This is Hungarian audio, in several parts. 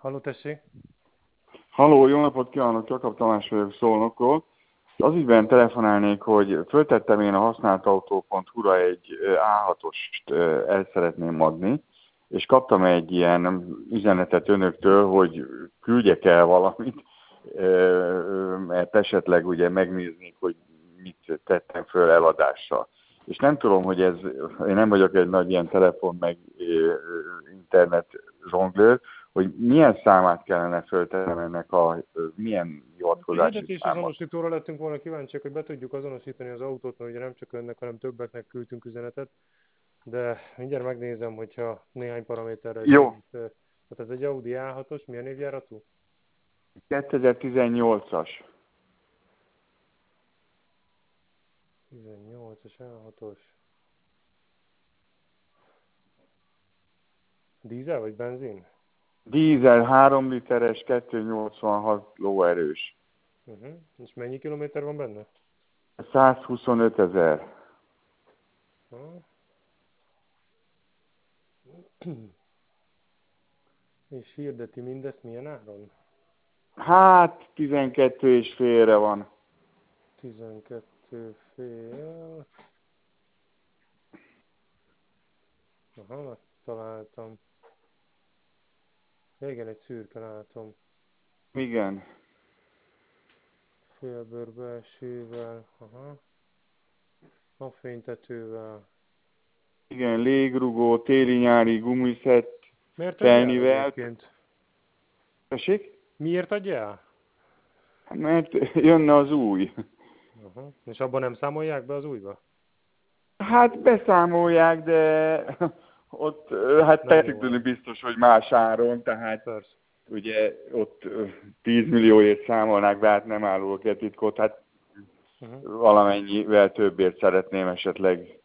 Halló, tessék! Halló, jó napot kívánok, Jakab Tamás vagyok Szolnokról. Az ügyben telefonálnék, hogy föltettem én a használtautó.hu-ra egy A6-ost el szeretném adni, és kaptam egy ilyen üzenetet önöktől, hogy küldjek el valamit, mert esetleg ugye megnéznék, hogy mit tettem föl eladásra. És nem tudom, hogy én nem vagyok egy nagy ilyen telefon meg internet zsonglőr, hogy milyen számát kellene föltennem ennek milyen hivatkozási Hirdetés számot. azonosítóra lettünk volna kíváncsiak, hogy be tudjuk azonosítani az autót, mert ugye nem csak önnek, hanem többeknek küldtünk üzenetet, de mindjárt megnézem, hogyha néhány paraméterrel Jó, segít. Tehát ez egy Audi A6-os, milyen évjáratú? 2018-as. 18-as A6-os. Dízel vagy benzin? Dízel 3 literes, 286 lóerős. És mennyi kilométer van benne? 125 000. És hirdeti mindezt milyen áron? Hát 12 és félre van. 12 fél. Aha, találtam. Igen, egy szürke látom. Igen. Félbőr belsővel, aha. Napfénytetővel. Igen, légrugó, téli-nyári gumiszett, Miért adja el felnivelt. egyébként? Tessék? Miért adja el? Mert jönne az új. Aha. És abban nem számolják be az újba? Hát beszámolják, de ott hát Nem jó technikailag van. biztos, hogy más áron, tehát Persze. ugye ott 10 millióért számolnák be, hát nem árulok egy titkot, hát valamennyivel többért szeretném esetleg.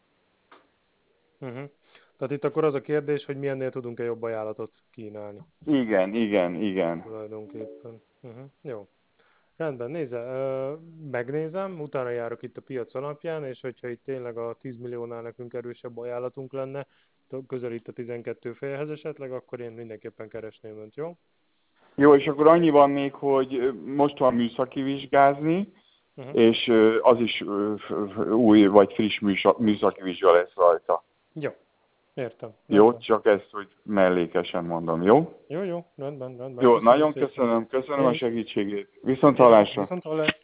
Tehát itt akkor az a kérdés, hogy milyennél tudunk-e jobb ajánlatot kínálni. Igen. Tulajdonképpen. Jó. Rendben, megnézem, utána járok itt a piac alapján, és hogyha itt tényleg a 10 milliónál nekünk erősebb ajánlatunk lenne, közelít a 12 félhez esetleg, akkor én mindenképpen keresném önt, jó? Jó, és akkor annyi van még, hogy most van műszaki vizsgázni, és az is új vagy friss műszaki vizsga lesz rajta. Jó, értem. Jó, Rendben. csak ezt, hogy mellékesen mondom, jó? Jó, rendben. Jó, Köszönöm nagyon szépen. köszönöm a segítségét. Viszont hallásra. Viszont hallásra.